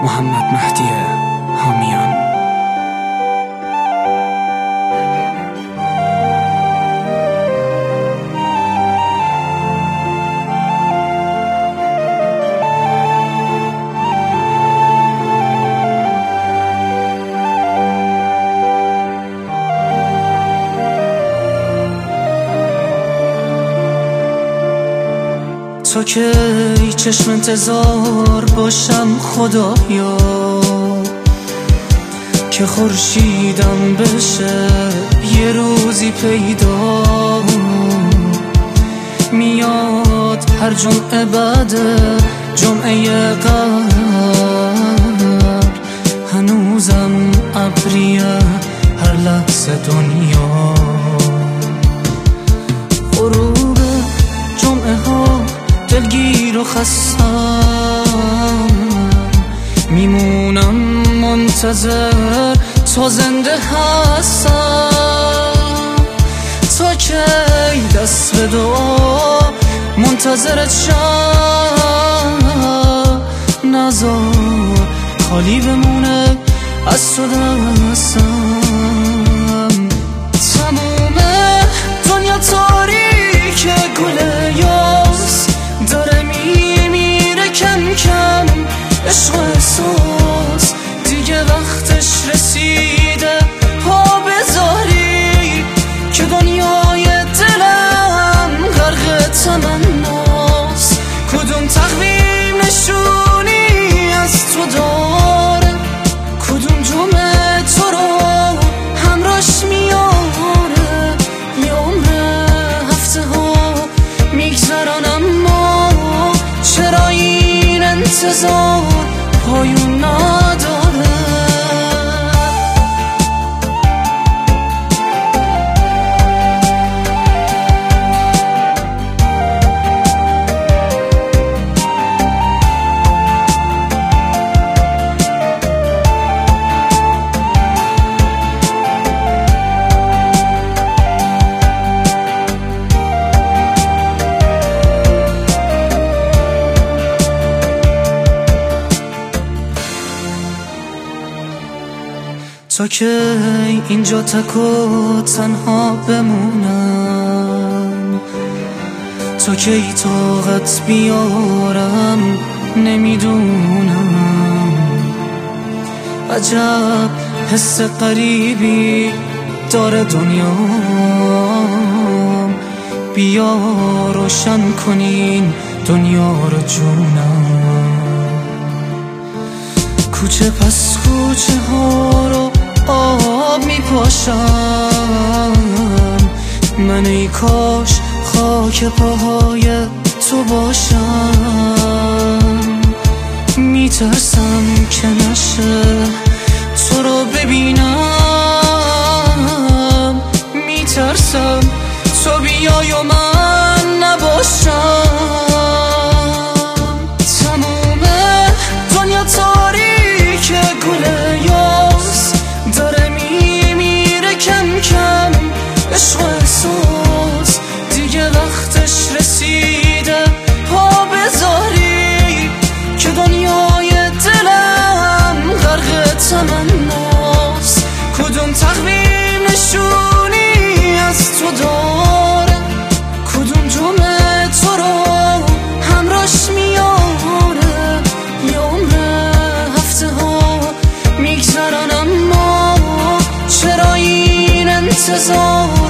محمد مهدی حامیان. تا که چشم انتظار باشم خدایا که خورشیدم بشه یه روزی پیدا میاد هر جمعه بعد جمعه قبر هنوزم ابریه هر لحظه دنیا غروب جمعه ها دلگیر و خستم میمونم منتظر تا زنده هستم تا که دست به دعا منتظرت شم نذار خالی بمونه از تو دستم تموم دنیا تاریک گله یاس داره میمیره کم کم عشق و احساس دیگه وقتش رسیده پا بذاری که دنیای دلم غرق تمناست کدوم تقویم نشونی از تو داره کدوم جمعه تو رو همراش میاره یه عمر هفته ها میگذرن اما چرا این انتظار پایون نداره تا که اینجا تک و تنها بمونم تا که ای طاقت بیارم نمیدونم عجب حس غریبی داره دنیا بیا روشن کنین دنیا رو جونم کوچه پس کوچه ها رو آب میپاشم من ای کاش خاک پاهای تو باشم میترسم که نشه تو رو ببینم میترسم تو بیای و من نباشم تموم دنیا تاریک گله یاس داره میمیره کم کم عشق و احساس دیگه وقتش رسیده پا بذاری که دنیای دلم غرق تمناست کدوم تقویم نشونی از تو داره کدوم جمعه تو رو همراش میاره یه عمر هفته ها میگذرن اما چرا این انتظار